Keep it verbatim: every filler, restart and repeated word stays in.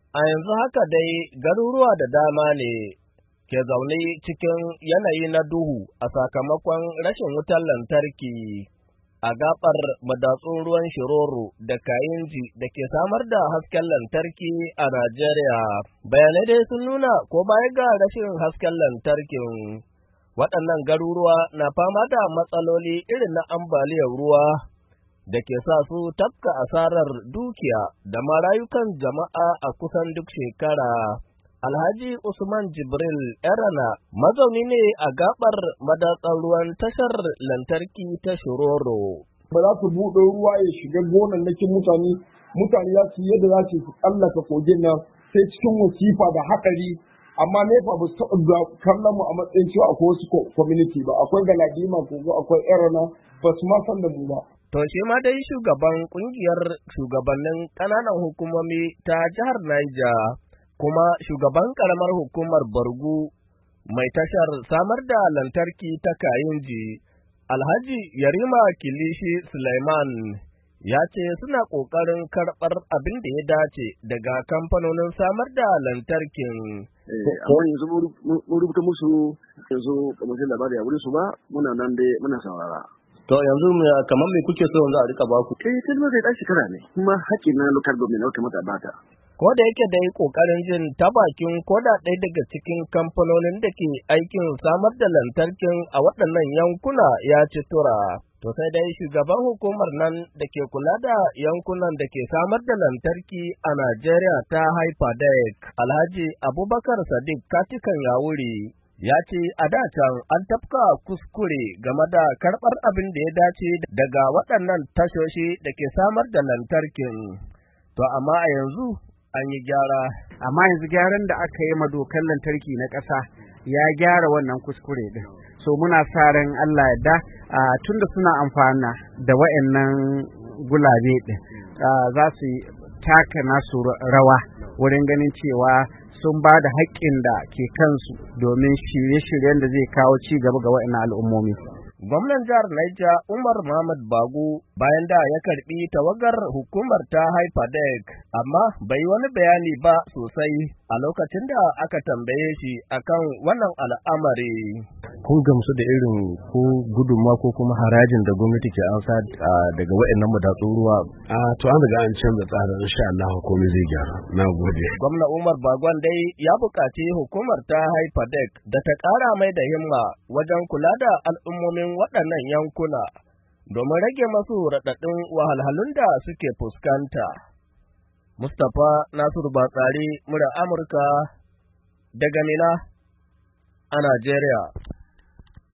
A yanzu haka dai garuruwa da dama ne ke zaune cikin yanayi na duhu a sakamakon rashin wutar lantarki a gaɓar madatsun ruwan Shiroro da Kayinji da ke samar da hasken lantarki a Najeriya. Bayanai dai sun nuna ko baya ga rashin hasken lantarkin, waɗannan garuruwa na fama da matsaloli irin na ambaliyar ruwa da ke sa su tafka asarar dukiya da ma rayukan jama'a a kusan duk shekara. Alhaji Usman Jibril Erana mazauni ne a gaɓar madatsar ruwan tashar lantarki ta Shiroro. Ba za su buɗe ruwa ya shiga gonannakin mutane, mutane za su yadda za su tsallaka kogin nan sai cikin wasifa da haɗari. Amma nefa ba su taɓa kallon mu a matsayin cewa akwai wasu community ba, akwai Galadima ko akwai Erana ba su ma san da mu ba. To shi ma dai shugaban kungiyar shugabannin ƙananan hukumomi ta jihar Niger kuma shugaban ƙaramar hukumar Bargu mai tashar samar da lantarki ta Kayinji, Alhaji Yarima Kilishi Sulaiman ya ce suna ƙoƙarin karɓar abin da ya dace daga kamfanonin samar da lantarkin. Amma yanzu mun rubuta musu yanzu kamar sai labari a wurin su ba, muna nan dai muna saurara. To yanzu kamar me kuke so yanzu a rika baku? Eh, sai ma zai ɗan shekara ne, kuma haƙƙi na local government na kamata bata. Ko da yake dai ƙoƙarin jin ta bakin koda ɗaya daga cikin kamfanonin da ke aikin samar da lantarkin a waɗannan yankuna ya ci tura. To sai dai shugaban hukumar nan da ke kula da yankunan da ke samar da lantarki a Najeriya ta Hyperdeck, Alhaji Abubakar Sadiq Katikan Yawuri, ya ce a da can an tafka kuskure game da karɓar abin da ya dace daga waɗannan tashoshi da ke samar da lantarkin. To amma a yanzu an yi gyara. Amma yanzu gyaran da aka yi ma dokar lantarki na ƙasa ya gyara wannan kuskure ɗin. So muna sa ran Allah yadda tunda suna amfana da waɗannan gulabe ɗin za su taka nasu rawa wurin ganin cewa sun ba da haƙƙin da ke kansu domin shirye-shiryen da zai kawo ci gaba ga waɗannan al'ummomi. Gwamnan jihar Niger Umar Muhammad Bago bayan da ya karɓi tawagar hukumar ta Hyperdeck, amma bai wani bayani ba sosai a lokacin da aka tambaye shi akan wannan al'amari. Kun gamsu da irin ko gudunma ko kuma harajin da gwamnati ke ansa daga waɗannan madatsun ruwa? A to an riga an canza tsarin, insha Allah komai zai gyara. Na gode. Gwamna Umar Bagon dai ya buƙaci hukumar ta Hyperdeck da ta ƙara mai da himma wajen kula da al'ummomin waɗannan yankuna domin rage masu raɗaɗin wahalhalun da suke fuskanta. Mustapha Nasiru Batsari, mura Amurka daga Mina a Najeriya.